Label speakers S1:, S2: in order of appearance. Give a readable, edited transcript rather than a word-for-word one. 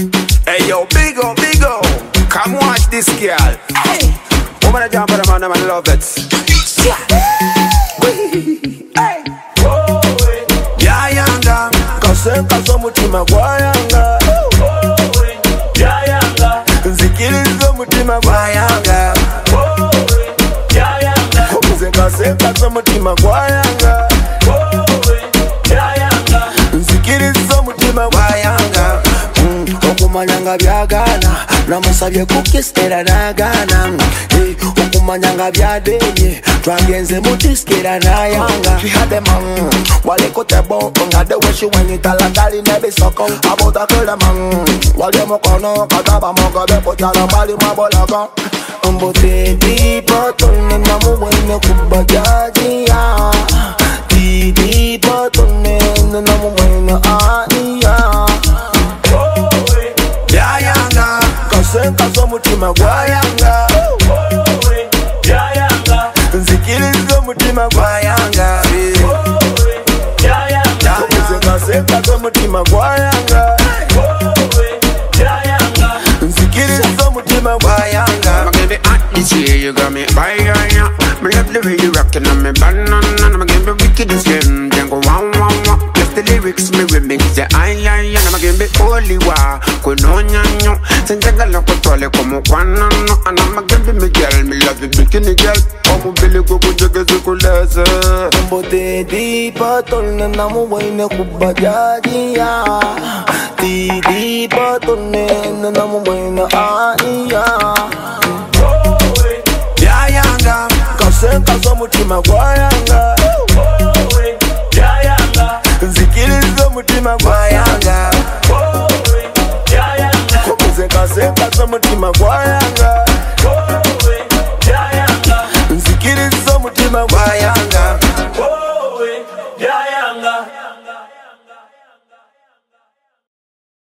S1: Hey yo, big up, come watch this girl. Hey, woman a jump on the man, I love it. Hey, ya yanga, kasenka so mutima gwa yanga. Ya yanga, nzikiriza mutima gwa yanga. Ya yanga, kasenka so mutima gwa yanga. Ya yanga, nzikiriza mutima gwa yanga. Okumanyanga byagana namusabye kukisera nagana okumanyanga byadenye twagenze mutiskera nayanga hademang walekotebo nga the way she when it talakali nebe soko abota kela mang wale mokono kataba mokabe potala mali mabolaka mbote di potone namuwene kubajaji ya di potone namuwene ya kasenka so mutima gwa yanga. Ya yanga, nzikiriza mutima gwa yanga. Ya yanga, kasenka so mutima gwa yanga. Ya yanga, nzikiriza mutima gwa yanga.
S2: I'ma give it hot this year, you got me by ya. Me love the way you rockin' on me banana. I'ma give it wicked this year, then go wow. The lyrics me remix the ay. I'ma give it holy wa kunonyanyo senjaga la kutole como kwana no and I'ma give it me girl me love it bikini girl como bili go kujege zikuleze
S1: mbote di patone namuwene kubajaji ya di patone namuwene ya ya yanga kasenka so mutima gwa yanga. Ya yanga, nzikiriza mutima gwa yanga. Ya yanga, kasenka so mutima gwa yanga.